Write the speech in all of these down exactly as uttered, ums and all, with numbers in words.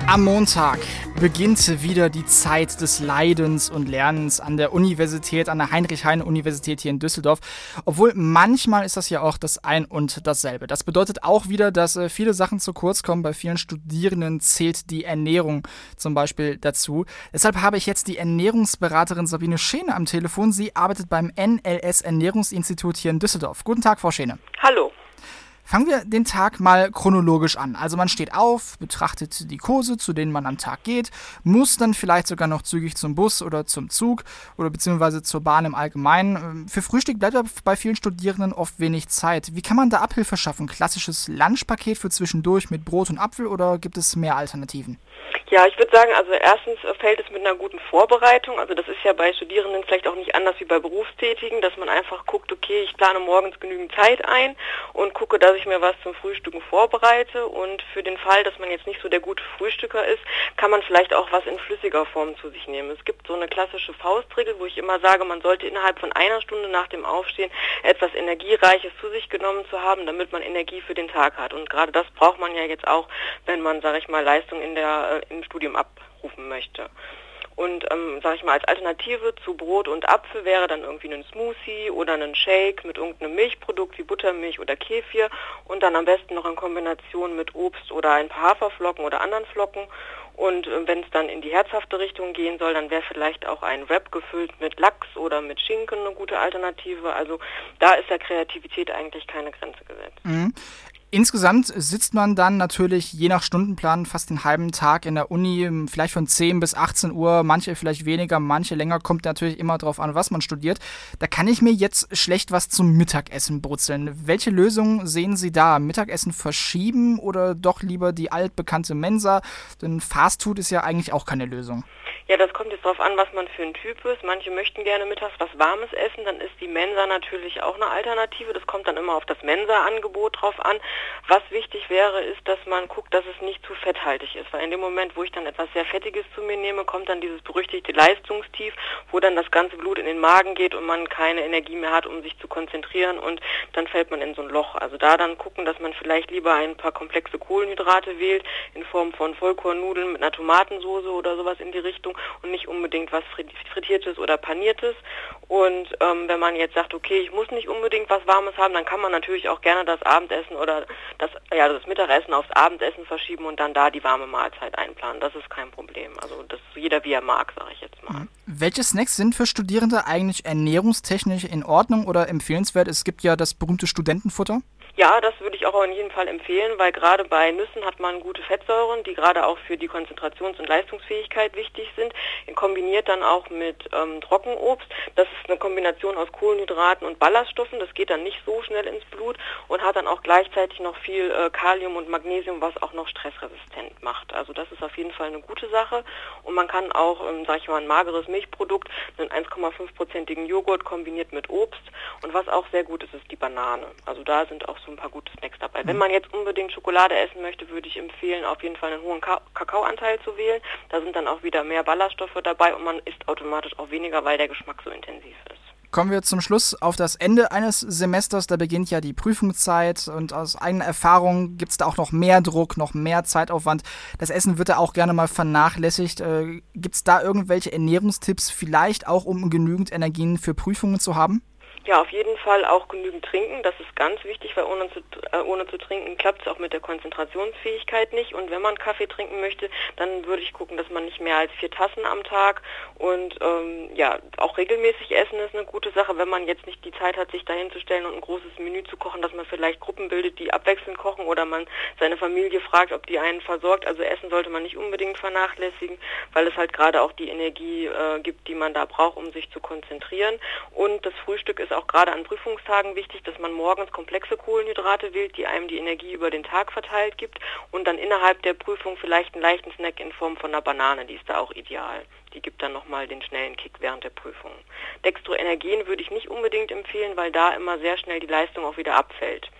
Am Montag beginnt wieder die Zeit des Leidens und Lernens an der Universität, an der Heinrich-Heine-Universität hier in Düsseldorf. Obwohl manchmal ist das ja auch das ein und dasselbe. Das bedeutet auch wieder, dass äh, viele Sachen zu kurz kommen. Bei vielen Studierenden zählt die Ernährung zum Beispiel dazu. Deshalb habe ich jetzt die Ernährungsberaterin Sabine Scheene am Telefon. Sie arbeitet beim N L S Ernährungsinstitut hier in Düsseldorf. Guten Tag, Frau Scheene. Hallo. Fangen wir den Tag mal chronologisch an. Also man steht auf, betrachtet die Kurse, zu denen man am Tag geht, muss dann vielleicht sogar noch zügig zum Bus oder zum Zug oder beziehungsweise zur Bahn im Allgemeinen. Für Frühstück bleibt aber bei vielen Studierenden oft wenig Zeit. Wie kann man da Abhilfe schaffen? Klassisches Lunchpaket für zwischendurch mit Brot und Apfel oder gibt es mehr Alternativen? Ja, ich würde sagen, also erstens fällt es mit einer guten Vorbereitung. Also das ist ja bei Studierenden vielleicht auch nicht anders wie bei Berufstätigen, dass man einfach guckt, okay, ich plane morgens genügend Zeit ein und gucke, dass ich mir was zum Frühstücken vorbereite. Und für den Fall, dass man jetzt nicht so der gute Frühstücker ist, kann man vielleicht auch was in flüssiger Form zu sich nehmen. Es gibt so eine klassische Faustregel, wo ich immer sage, man sollte innerhalb von einer Stunde nach dem Aufstehen etwas Energiereiches zu sich genommen zu haben, damit man Energie für den Tag hat. Und gerade das braucht man ja jetzt auch, wenn man, sage ich mal, Leistung in der im Studium abrufen möchte. Und, ähm, sage ich mal, als Alternative zu Brot und Apfel wäre dann irgendwie ein Smoothie oder ein Shake mit irgendeinem Milchprodukt wie Buttermilch oder Kefir und dann am besten noch in Kombination mit Obst oder ein paar Haferflocken oder anderen Flocken. Und äh, wenn es dann in die herzhafte Richtung gehen soll, dann wäre vielleicht auch ein Wrap gefüllt mit Lachs oder mit Schinken eine gute Alternative. Also da ist der Kreativität eigentlich keine Grenze gesetzt. Mhm. Insgesamt sitzt man dann natürlich je nach Stundenplan fast den halben Tag in der Uni, vielleicht von zehn bis achtzehn Uhr, manche vielleicht weniger, manche länger, kommt natürlich immer drauf an, was man studiert. Da kann ich mir jetzt schlecht was zum Mittagessen brutzeln. Welche Lösungen sehen Sie da? Mittagessen verschieben oder doch lieber die altbekannte Mensa? Denn Fastfood ist ja eigentlich auch keine Lösung. Ja, das kommt jetzt darauf an, was man für ein Typ ist. Manche möchten gerne mittags was Warmes essen, dann ist die Mensa natürlich auch eine Alternative. Das kommt dann immer auf das Mensa-Angebot drauf an. Was wichtig wäre, ist, dass man guckt, dass es nicht zu fetthaltig ist. Weil in dem Moment, wo ich dann etwas sehr Fettiges zu mir nehme, kommt dann dieses berüchtigte Leistungstief, wo dann das ganze Blut in den Magen geht und man keine Energie mehr hat, um sich zu konzentrieren und dann fällt man in so ein Loch. Also da dann gucken, dass man vielleicht lieber ein paar komplexe Kohlenhydrate wählt, in Form von Vollkornnudeln mit einer Tomatensoße oder sowas in die Richtung und nicht unbedingt was Frittiertes oder Paniertes. Und ähm, wenn man jetzt sagt, okay, ich muss nicht unbedingt was Warmes haben, dann kann man natürlich auch gerne das Abendessen oder das, ja, das Mittagessen aufs Abendessen verschieben und dann da die warme Mahlzeit einplanen. Das ist kein Problem. Also das jeder wie er mag, sage ich jetzt mal. Mhm. Welche Snacks sind für Studierende eigentlich ernährungstechnisch in Ordnung oder empfehlenswert? Es gibt ja das berühmte Studentenfutter. Ja, das würde ich auch in jedem Fall empfehlen, weil gerade bei Nüssen hat man gute Fettsäuren, die gerade auch für die Konzentrations- und Leistungsfähigkeit wichtig sind, kombiniert dann auch mit ähm, Trockenobst. Das ist eine Kombination aus Kohlenhydraten und Ballaststoffen, das geht dann nicht so schnell ins Blut und hat dann auch gleichzeitig noch viel äh, Kalium und Magnesium, was auch noch stressresistent macht. Also das ist auf jeden Fall eine gute Sache und man kann auch, ähm, sag ich mal, ein mageres Milchprodukt, einen eins Komma fünf prozentigen Joghurt kombiniert mit Obst und was auch sehr gut ist, ist die Banane. Also da sind auch so ein paar gute Snacks dabei. Wenn man jetzt unbedingt Schokolade essen möchte, würde ich empfehlen, auf jeden Fall einen hohen Ka- Kakaoanteil zu wählen. Da sind dann auch wieder mehr Ballaststoffe dabei und man isst automatisch auch weniger, weil der Geschmack so intensiv ist. Kommen wir zum Schluss auf das Ende eines Semesters. Da beginnt ja die Prüfungszeit und aus eigener Erfahrung gibt es da auch noch mehr Druck, noch mehr Zeitaufwand. Das Essen wird da auch gerne mal vernachlässigt. Äh, gibt es da irgendwelche Ernährungstipps, vielleicht auch um genügend Energien für Prüfungen zu haben? Ja, auf jeden Fall auch genügend trinken, das ist ganz wichtig, weil ohne zu, äh, ohne zu trinken klappt es auch mit der Konzentrationsfähigkeit nicht und wenn man Kaffee trinken möchte, dann würde ich gucken, dass man nicht mehr als vier Tassen am Tag und ähm, ja, auch regelmäßig essen ist eine gute Sache, wenn man jetzt nicht die Zeit hat, sich dahin zu stellen und ein großes Menü zu kochen, dass man vielleicht Gruppen bildet, die abwechselnd kochen oder man seine Familie fragt, ob die einen versorgt, also Essen sollte man nicht unbedingt vernachlässigen, weil es halt gerade auch die Energie äh, gibt, die man da braucht, um sich zu konzentrieren und das Frühstück ist auch gerade an Prüfungstagen wichtig, dass man morgens komplexe Kohlenhydrate wählt, die einem die Energie über den Tag verteilt gibt und dann innerhalb der Prüfung vielleicht einen leichten Snack in Form von einer Banane, die ist da auch ideal. Die gibt dann nochmal den schnellen Kick während der Prüfung. Dextroenergen würde ich nicht unbedingt empfehlen, weil da immer sehr schnell die Leistung auch wieder abfällt.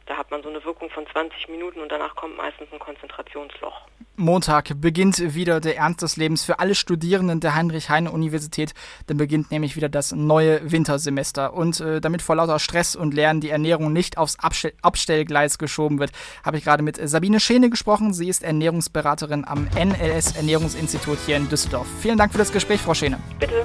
Da hat man so eine Wirkung von zwanzig Minuten und danach kommt meistens ein Konzentrationsloch. Montag beginnt wieder der Ernst des Lebens für alle Studierenden der Heinrich-Heine-Universität. Dann beginnt nämlich wieder das neue Wintersemester. Und äh, damit vor lauter Stress und Lernen die Ernährung nicht aufs Abstell- Abstellgleis geschoben wird, habe ich gerade mit Sabine Scheene gesprochen. Sie ist Ernährungsberaterin am N L S Ernährungsinstitut hier in Düsseldorf. Vielen Dank für das Gespräch, Frau Scheene. Bitte.